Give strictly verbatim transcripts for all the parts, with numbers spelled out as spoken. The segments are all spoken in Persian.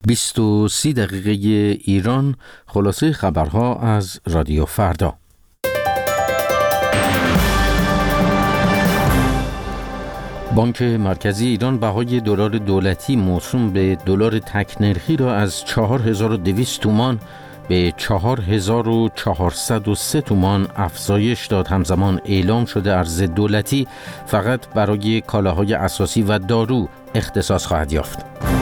بیست و سی دقیقه ایران، خلاصه خبرها از رادیو فردا. بانک مرکزی ایران بهای دلار دولتی موسوم به دلار تک نرخی را از چهار هزار و دویست تومان به چهار هزار و چهارصد و سه تومان افزایش داد. همزمان اعلام شده ارز دولتی فقط برای کالاهای اساسی و دارو اختصاص خواهد یافت.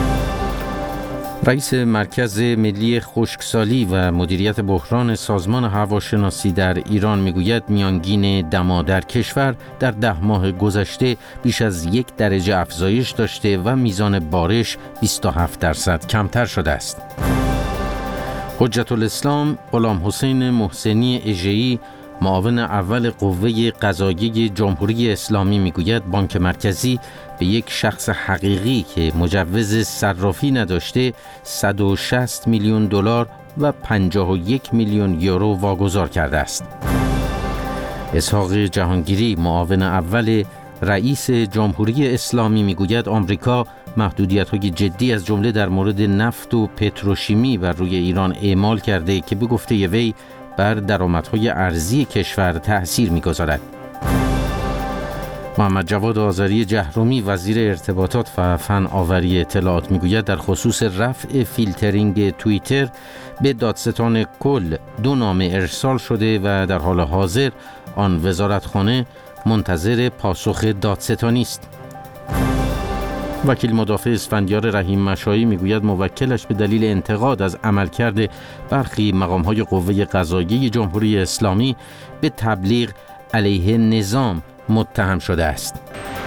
رئیس مرکز ملی خشکسالی و مدیریت بحران سازمان هواشناسی در ایران میگوید میانگین دما در کشور در ده ماه گذشته بیش از یک درجه افزایش داشته و میزان بارش بیست و هفت درصد کمتر شده است. حجت الاسلام غلام حسین محسنی اژه‌ای، معاون اول قوه قضاییه جمهوری اسلامی میگوید بانک مرکزی به یک شخص حقیقی که مجوز صرافی نداشته صد و شصت میلیون دلار و پنجاه و یک میلیون یورو واگذار کرده است. اسحاق جهانگیری، معاون اول رئیس جمهوری اسلامی میگوید آمریکا محدودیت‌های جدی از جمله در مورد نفت و پتروشیمی بر روی ایران اعمال کرده که به گفته وی بر درآمدهای ارزی کشور تأثیر می‌گذارد. محمد جواد آذری جهرومی، وزیر ارتباطات و فناوری اطلاعات میگوید در خصوص رفع فیلترینگ توییتر به دادستان کل دو نامه ارسال شده و در حال حاضر آن وزارتخانه منتظر پاسخ دادستانی است. وکیل مدافع اسفندیار رحیم مشایی میگوید موکلش به دلیل انتقاد از عملکرد برخی مقام‌های قوه قضاییه جمهوری اسلامی به تبلیغ علیه نظام متهم شده است.